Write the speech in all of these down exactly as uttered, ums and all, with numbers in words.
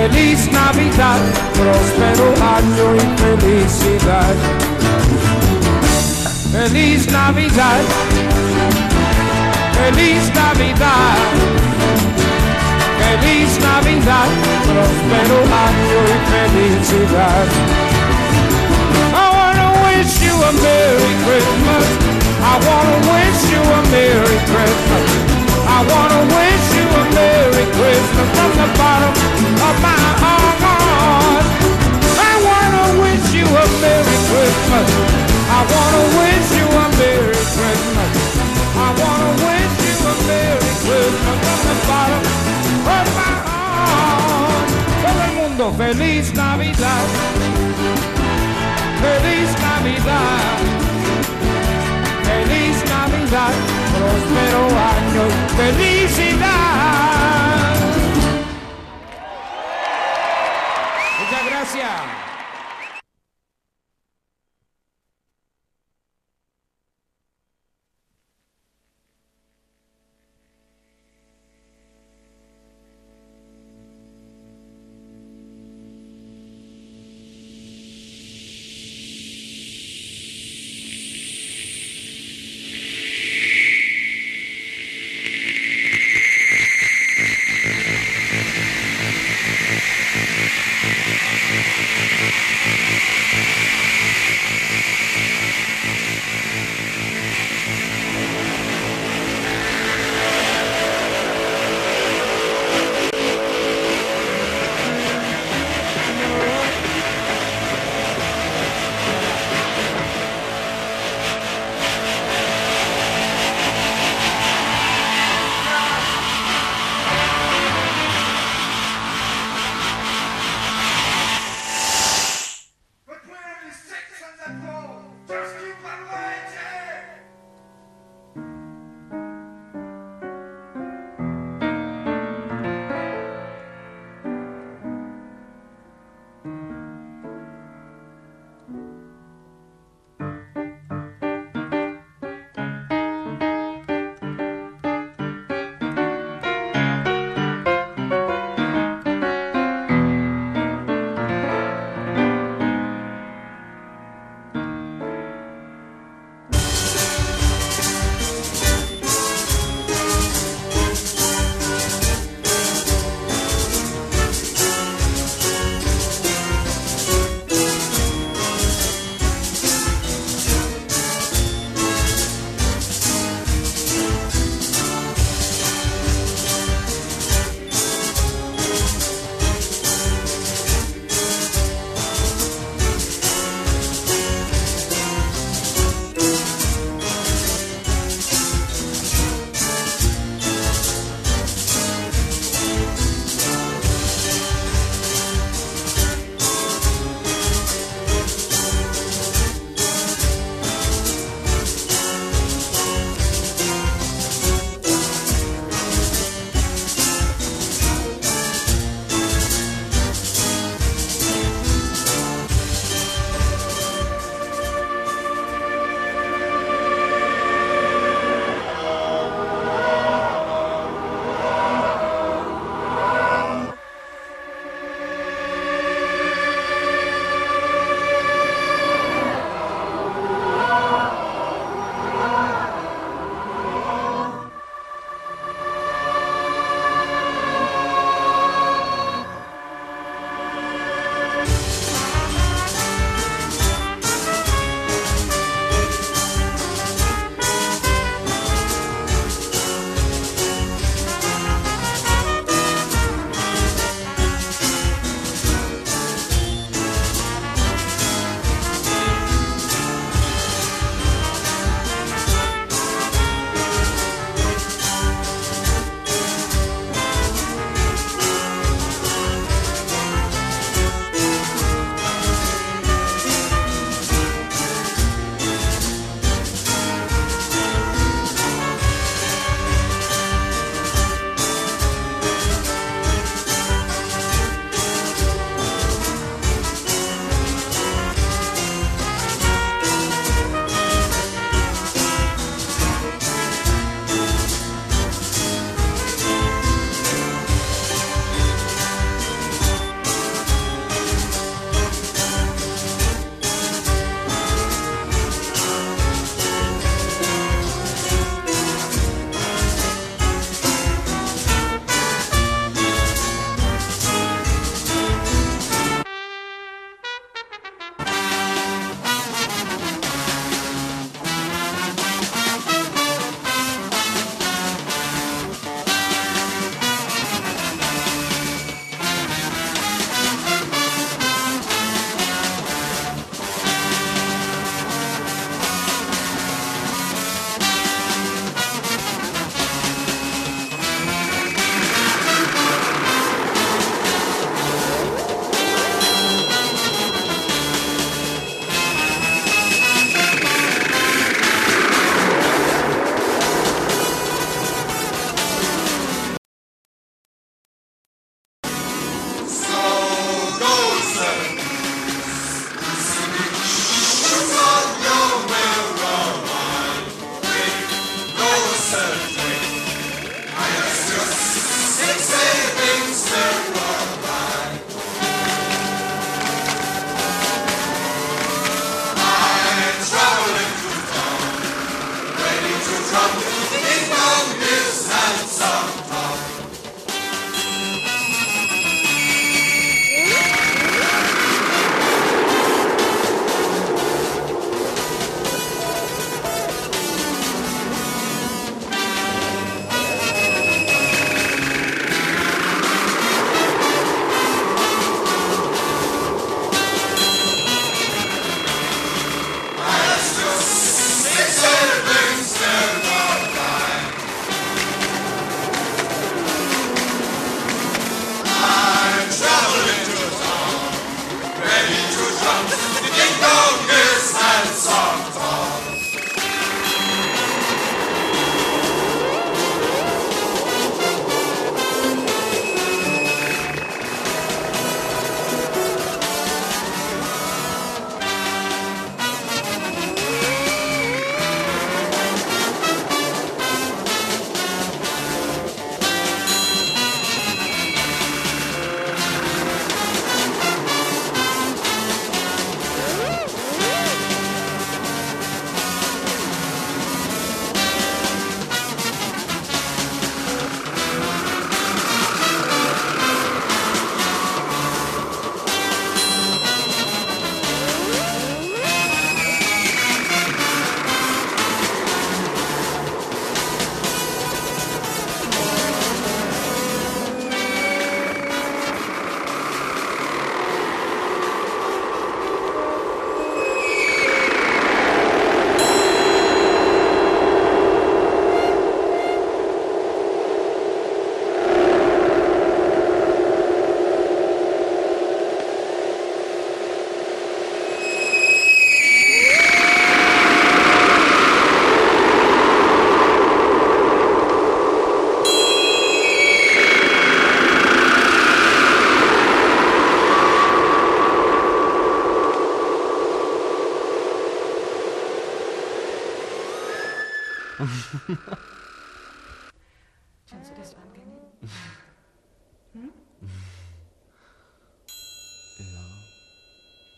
Feliz Navidad, próspero año y felicidad. Feliz Navidad, feliz Navidad, feliz Navidad, próspero año y felicidad. I wanna wish you a Merry Christmas. I wanna wish you a Merry Christmas. I wanna wish you a Merry Christmas from the bottom of my heart. I wanna wish you a Merry Christmas. I wanna wish you a Merry Christmas. I wanna wish you a Merry Christmas from the bottom of my heart. Todo el mundo, feliz Navidad. Feliz Navidad. Feliz Navidad, próspero año, felicidad. Muchas gracias. Thank you.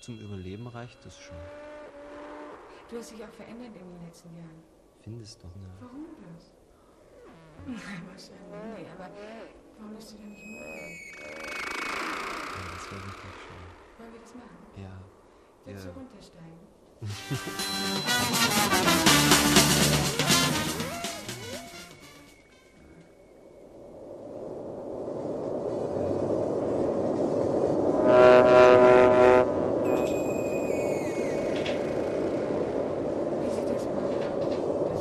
zum Überleben reicht das schon. Du hast dich auch verändert in den letzten Jahren. Findest doch, ne? Warum das? Nein, wahrscheinlich. Nee, aber warum bist du denn nicht mutig? Ja, das wäre wirklich schön. Wollen wir das machen? Ja. Willst ja. du runtersteigen? Wie sieht das mal aus?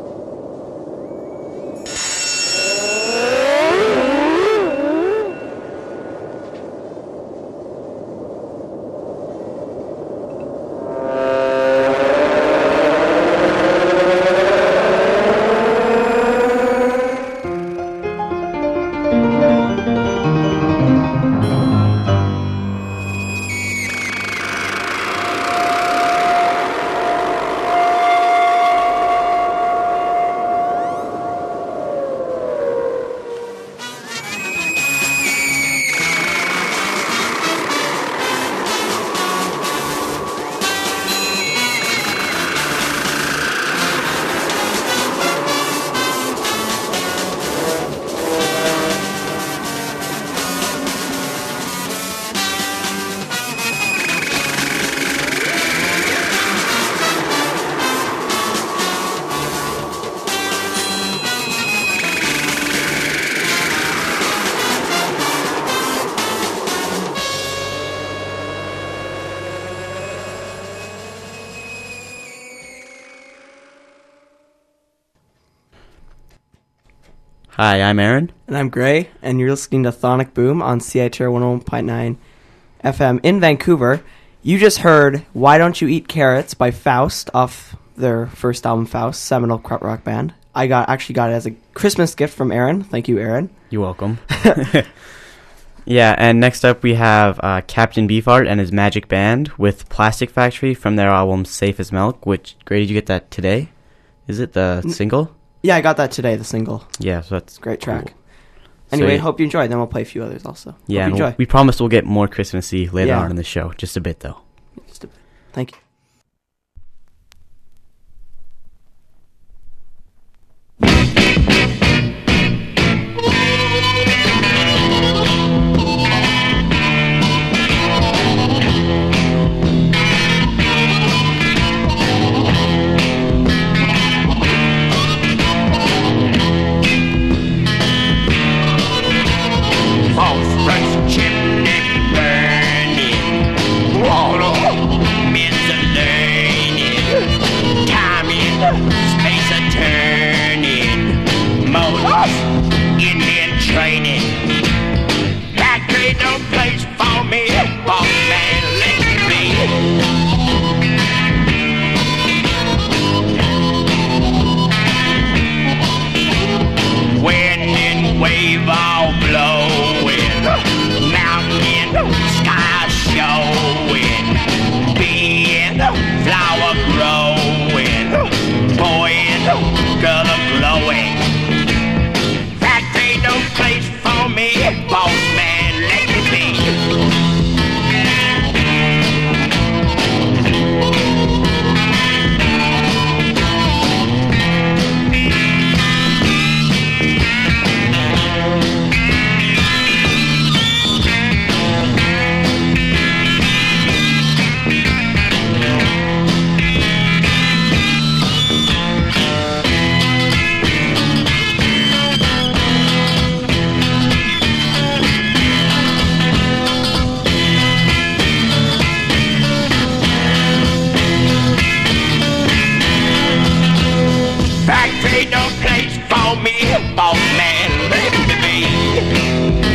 Hi, I'm Aaron. And I'm Gray, and you're listening to Thonic Boom on C I T R one oh one point nine F M in Vancouver. You just heard Why Don't You Eat Carrots by Faust off their first album, Faust, seminal krautrock band. I got actually got it as a Christmas gift from Aaron. Thank you, Aaron. You're welcome. Yeah, and next up we have uh, Captain Beefheart and his Magic Band with Plastic Factory from their album Safe as Milk, which, Gray, did you get that today? Is it the N- single? Yeah, I got that today, the single. Yeah, so that's Great track. cool. Anyway, So, yeah. hope you enjoyed. Then we'll play a few others also. Yeah, hope and you we'll- enjoy. we promise we'll get more Christmassy later Yeah. on in the show. Just a bit, though. Just a bit. Thank you. Phosphorus chimney burning, water is a learning, time in space a turning, motors Indian training. Factory no place for me, boss man let me be. Wind and wave all blowing, mountain sky showing, being flower growing, boy and girl a glowing. Factory no place for me, boss man let me be. Factory no place for me, boss man let me be.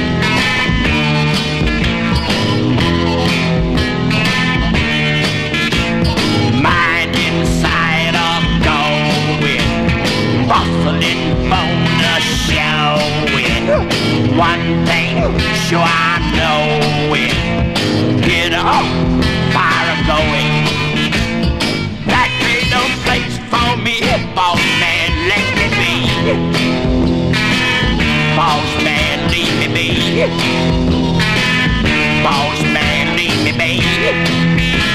Mind inside of going, bustling bone a showing. One thing sure I know it, get up, fire a going. Factory no place for me, boss man let me be. Boss man leave me be. Boss man leave me be.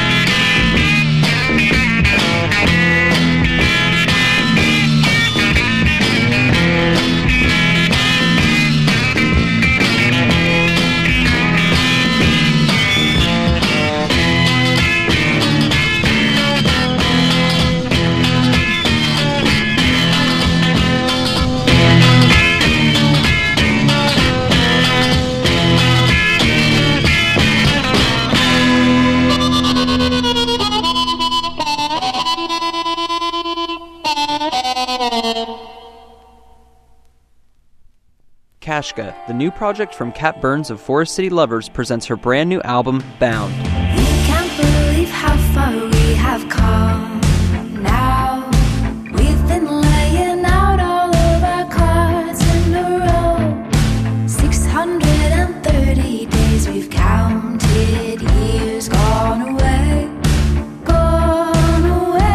Kashka, the new project from Kat Burns of Forest City Lovers, presents her brand new album, Bound. We can't believe how far we have come now. We've been laying out all of our cards in a row. six hundred thirty days we've counted, years gone away, gone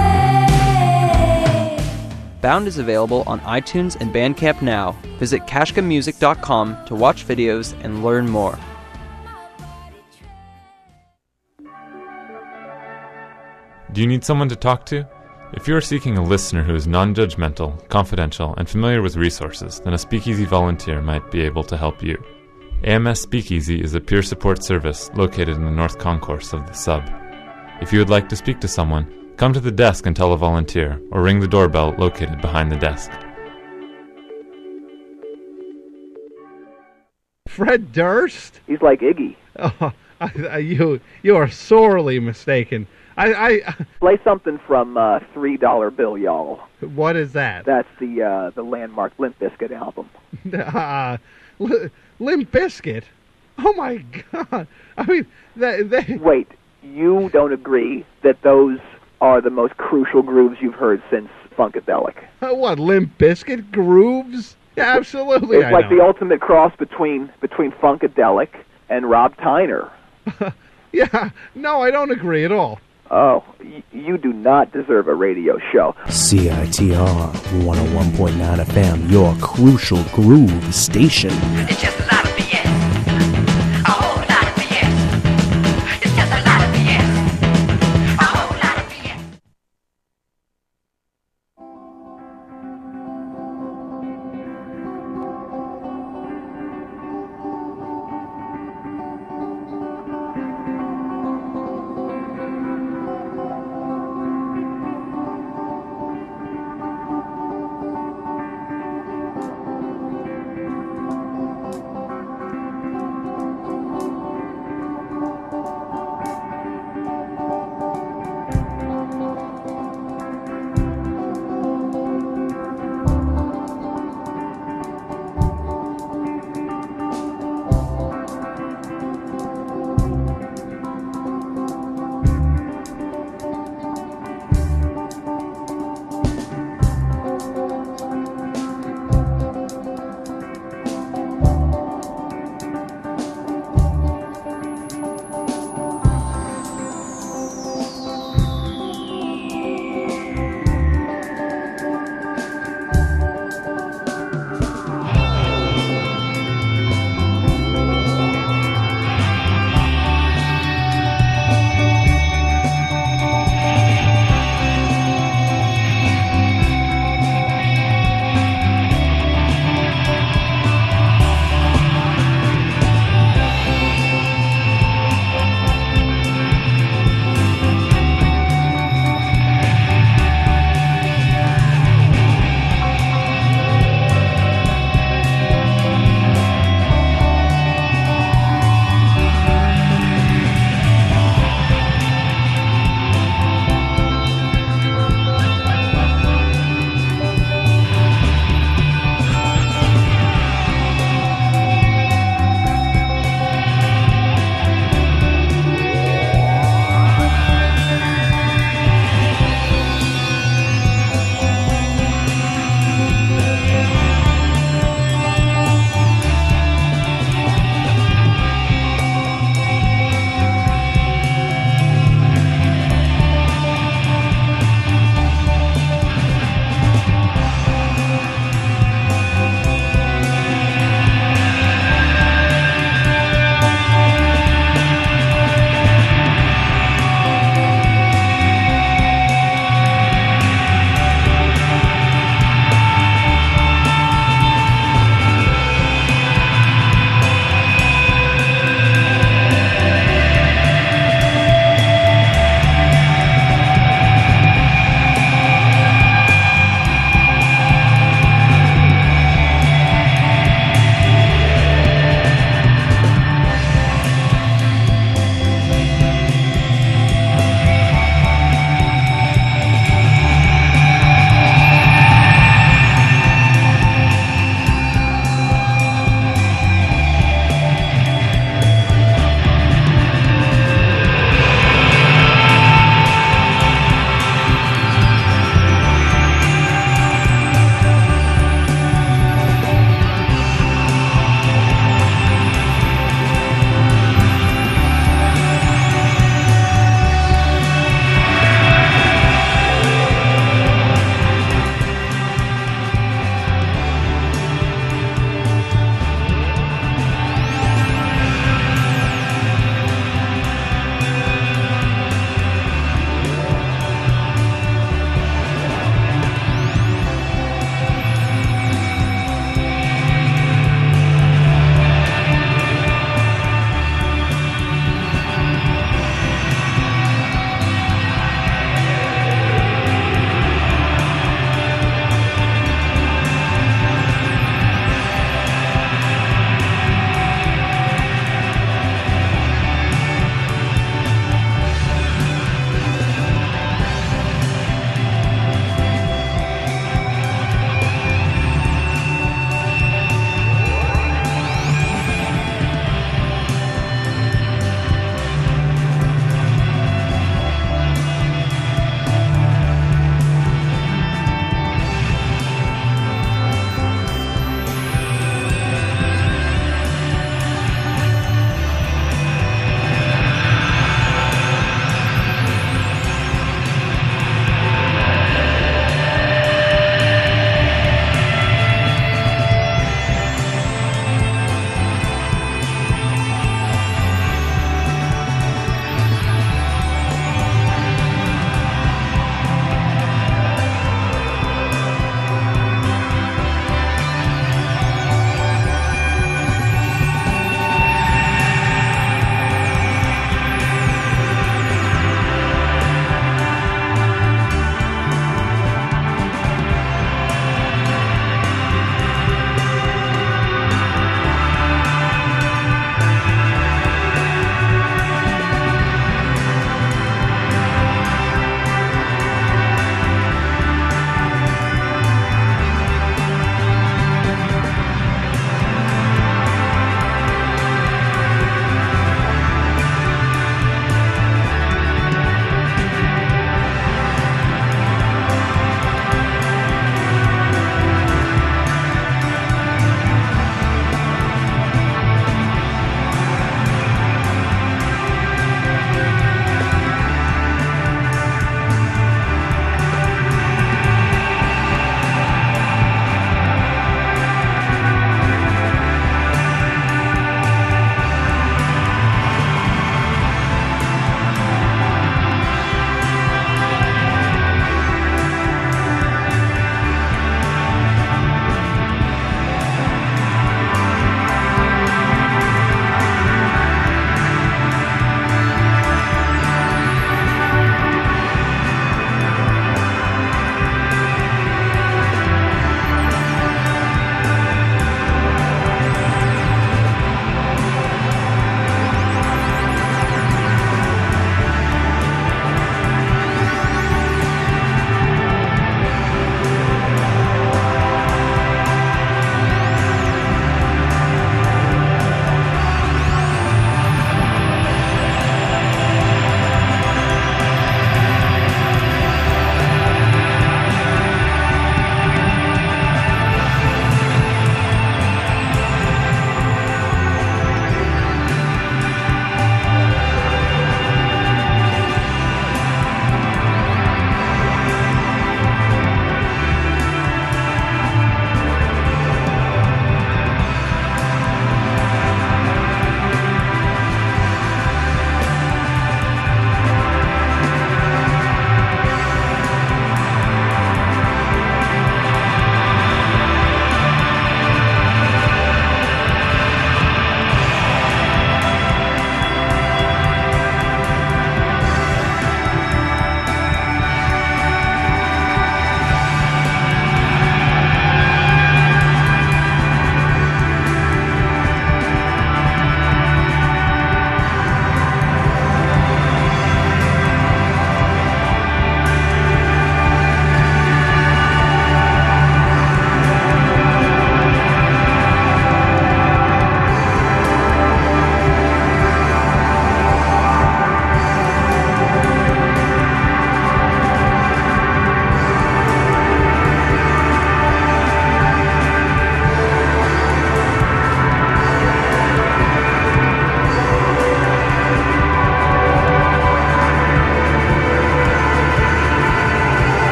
away. Bound is available on iTunes and Bandcamp now. Visit kashka music dot com to watch videos and learn more. Do you need someone to talk to? If you are seeking a listener who is non-judgmental, confidential, and familiar with resources, then a Speakeasy volunteer might be able to help you. A M S Speakeasy is a peer support service located in the North Concourse of the Sub. If you would like to speak to someone, come to the desk and tell a volunteer, or ring the doorbell located behind the desk. Fred Durst? He's like Iggy. Oh, I, I, you you are sorely mistaken. I, I Play something from uh, Three Dollar Bill, y'all. What is that? That's the uh, the landmark Limp Bizkit album. uh, L- Limp Bizkit? Oh my God! I mean, they, they... Wait, you don't agree that those are the most crucial grooves you've heard since Funkadelic? Uh, what, Limp Bizkit grooves? Yeah, absolutely. It's I like know. the ultimate cross between between Funkadelic and Rob Tyner. Yeah, no, I don't agree at all. Oh, y- you do not deserve a radio show. C I T R one oh one point nine F M, your crucial groove station. It's just a lot of B S. A whole lot of B S. It's just a lot of B S. A whole lot of B S.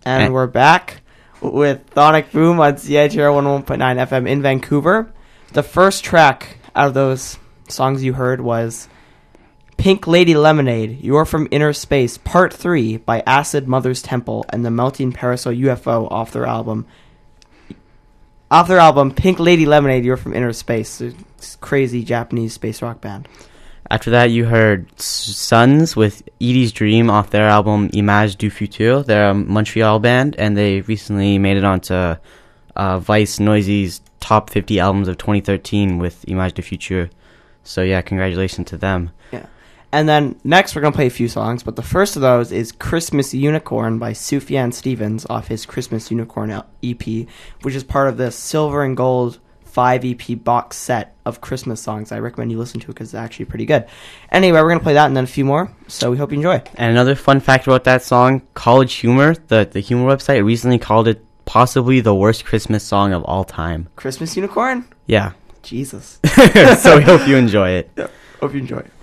And, And- we're back with Thonic Boom on C I T R one oh one point nine F M in Vancouver. The first track out of those songs you heard was Pink Lady Lemonade, You're From Inner Space, Part three by Acid Mother's Temple and the Melting Parasol U F O off their album. Off their album, Pink Lady Lemonade, You're From Inner Space. It's a crazy Japanese space rock band. After that, you heard S- Suns with Edie's Dream off their album Image du Futur. They're a Montreal band, and they recently made it onto uh, Vice Noisy's top fifty albums of twenty thirteen with Image du Futur. So yeah, congratulations to them. Yeah. And then next we're going to play a few songs, but the first of those is Christmas Unicorn by Sufjan Stevens off his Christmas Unicorn E P, which is part of the Silver and Gold five E P box set of Christmas songs. I recommend you listen to it because it's actually pretty good. Anyway, we're going to play that and then a few more, so we hope you enjoy. And another fun fact about that song, College Humor, the, the humor website, recently called it possibly the worst Christmas song of all time. Christmas Unicorn? Yeah. Jesus. So we hope you enjoy it. Yeah, hope you enjoy it.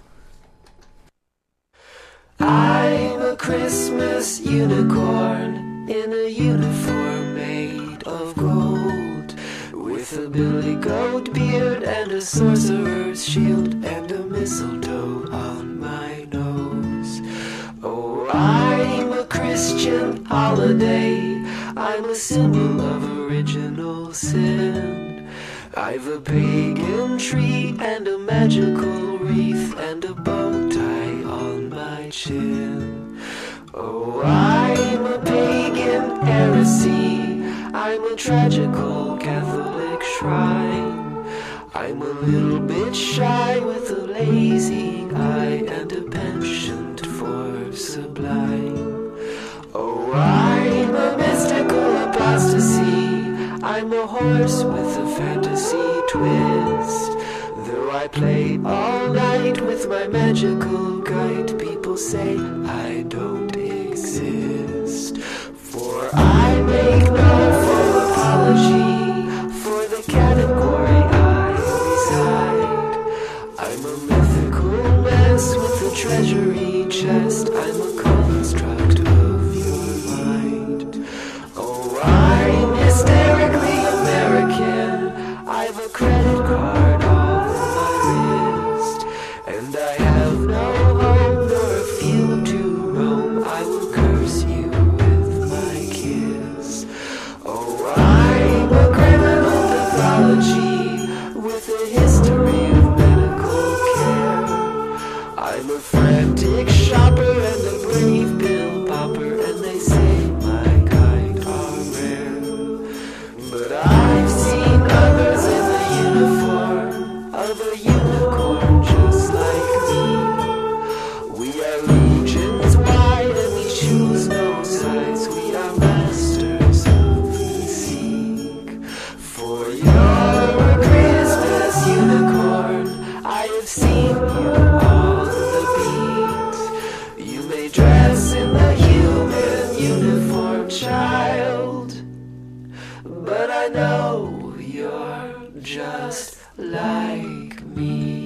I'm a Christmas unicorn in a uniform made of gold, with a billy goat beard and a sorcerer's shield and a mistletoe on my nose. Oh, I'm a Christian holiday, I'm a symbol of original sin. I've a pagan tree and a magical wreath and a bow tie on my chin. Oh, I'm a pagan heresy, I'm a tragical Catholic shrine. I'm a little bit shy with a lazy eye and a penchant for sublime. Oh, I'm a mystical apostasy, I'm a horse with a fantasy twist. Though I play all night with my magical kite, people say I don't exist. For I make no full apology for the category I reside. I'm a mythical mess with a treasury chest, I'm a construct of your mind. Oh, I'm hysterically American, I've a credit card on my wrist, and I have no home nor a field to roam, I will curse you with my kiss. Oh, I'm a criminal pathology with a history of medical care. I'm a frantic shopper and a brave pill popper, and they say my kind are rare. But I've seen others in the uniform of a unicorn just like me. We are legions wide and we choose no sides, we are masters of the seek. For you're a Christmas unicorn, I have seen you on the beat. You may dress in the human uniform, child, but I know you're just like me.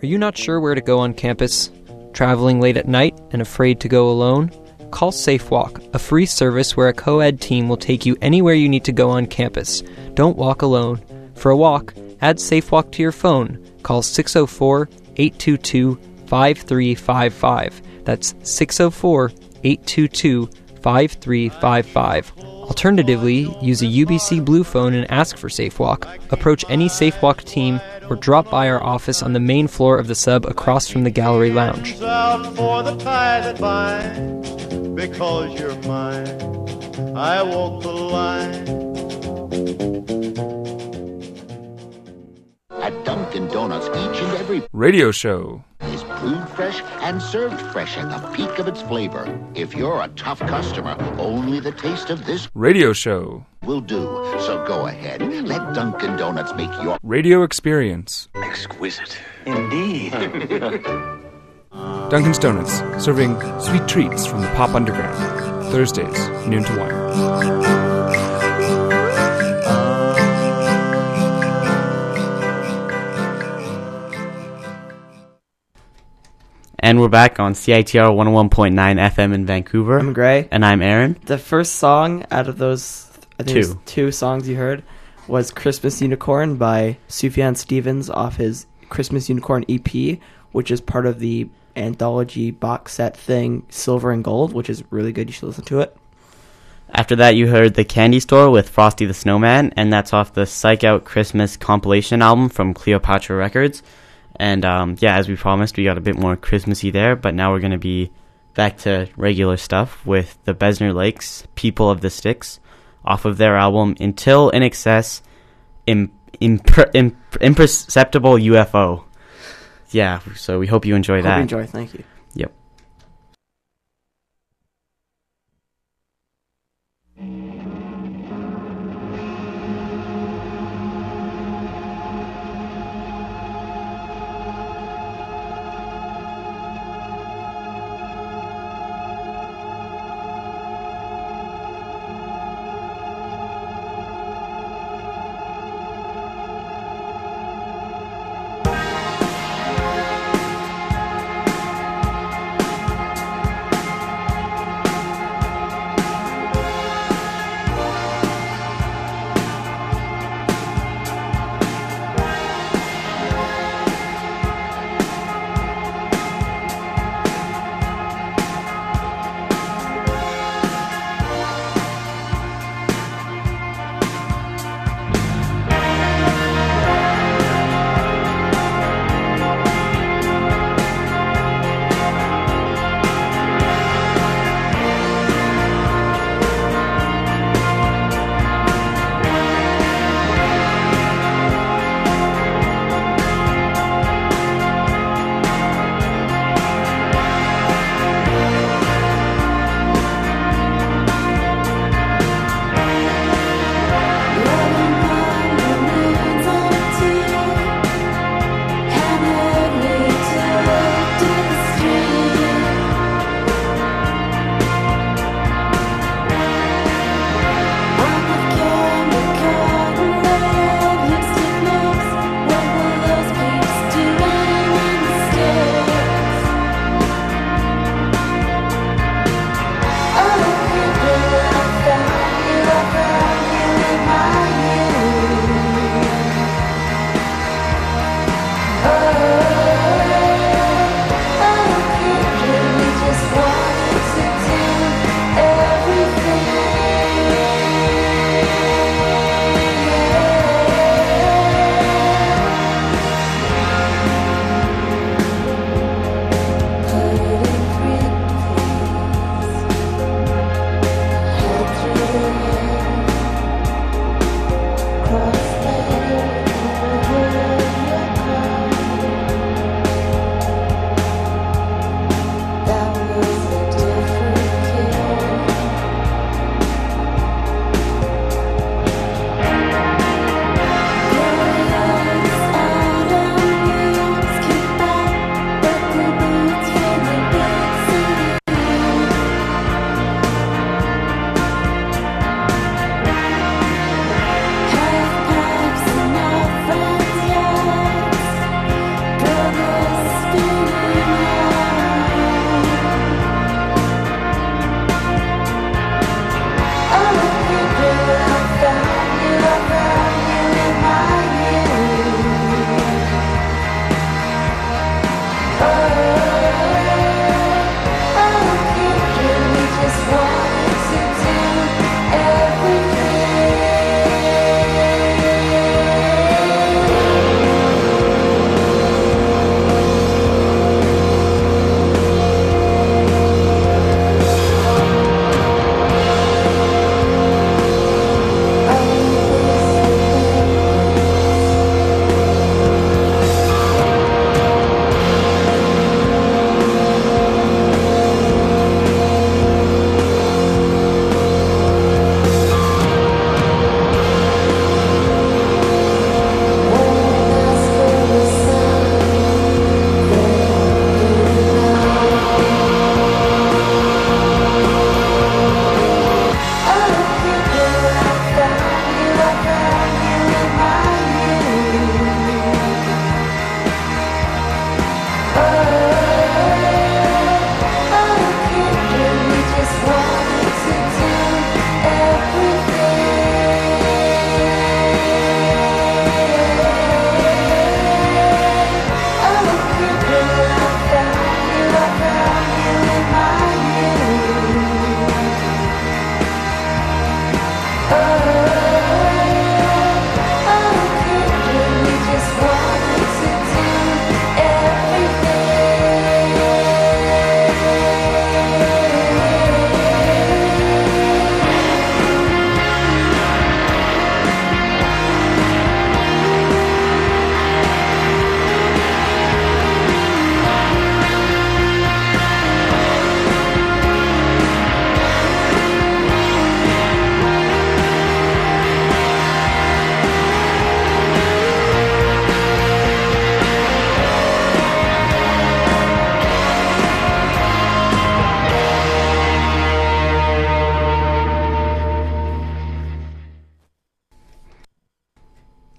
Are you not sure where to go on campus? Traveling late at night and afraid to go alone? Call SafeWalk, a free service where a co-ed team will take you anywhere you need to go on campus. Don't walk alone. For a walk, add SafeWalk to your phone. Call six oh four, eight two two, five three five five. That's six oh four, eight two two, five three five five. Alternatively, use a U B C Blue phone and ask for SafeWalk. Approach any SafeWalk team or drop by our office on the main floor of the sub across from the gallery lounge. Out for the tie that binds, because you're mine, I walk the line. At Dunkin' Donuts, each and every radio show is brewed fresh and served fresh at the peak of its flavor. If you're a tough customer, only the taste of this radio show will do. So go ahead, let Dunkin' Donuts make your radio experience exquisite. Indeed. Dunkin's Donuts, serving sweet treats from the Pop Underground. Thursdays, noon to one. And we're back on C I T R one oh one point nine F M in Vancouver. I'm Gray. And I'm Aaron. The first song out of those I think two. it was two songs you heard was Christmas Unicorn by Sufjan Stevens off his Christmas Unicorn E P, which is part of the anthology box set thing Silver and Gold, which is really good. You should listen to it. After that, you heard The Candy Store with Frosty the Snowman, and that's off the Psych Out Christmas compilation album from Cleopatra Records. And, um, yeah, as we promised, we got a bit more Christmassy there, but now we're going to be back to regular stuff with the Besner Lakes, People of the Sticks, off of their album Until In Excess, Im- Impre- Imp- Imperceptible U F O. Yeah, so we hope you enjoy hope that. You enjoy, thank you. Yep.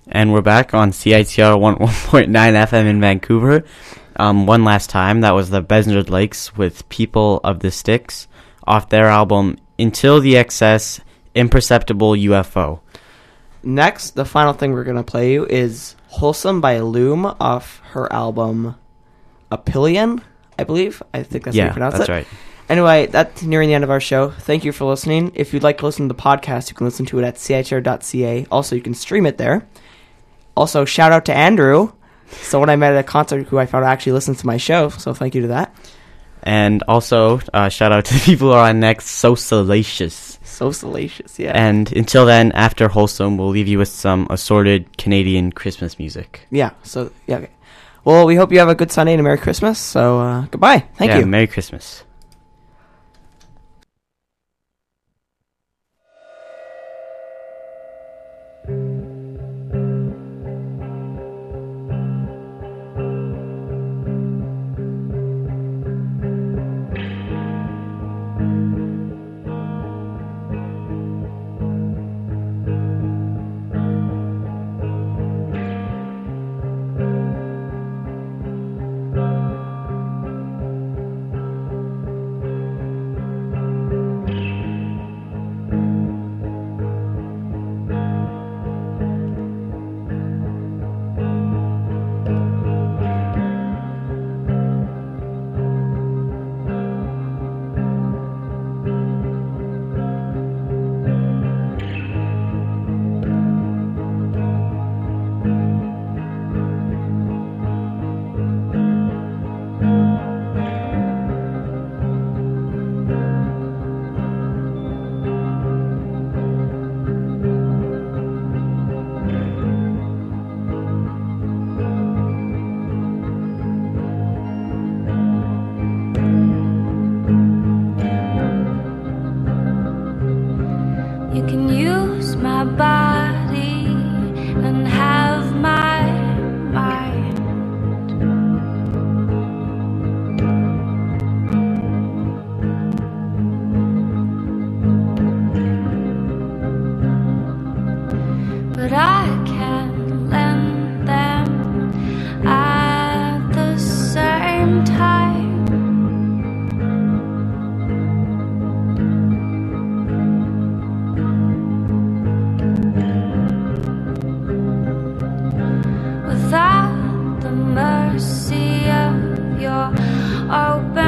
And we're back on C I T R one oh one point nine F M in Vancouver. Um, one last time, that was the Besnard Lakes with People of the Sticks off their album Until the Excess Imperceptible U F O. Next, the final thing we're going to play you is Wholesome by Loom off her album Apillion, I believe. I think that's yeah, how you pronounce that's it. right. Anyway, that's nearing the end of our show. Thank you for listening. If you'd like to listen to the podcast, you can listen to it at C I T R dot C A. Also, you can stream it there. Also, shout out to Andrew, someone I met at a concert who I found actually listens to my show, so thank you to that. And also, uh, shout out to the people who are on next, So Salacious. So Salacious, yeah. And until then, after Wholesome, we'll leave you with some assorted Canadian Christmas music. Yeah, so, yeah, okay. Well, we hope you have a good Sunday and a Merry Christmas, so uh, goodbye. Thank yeah, you. Merry Christmas. You can use my body and have my mind. But I can't lend them at the same time. Without the mercy of your open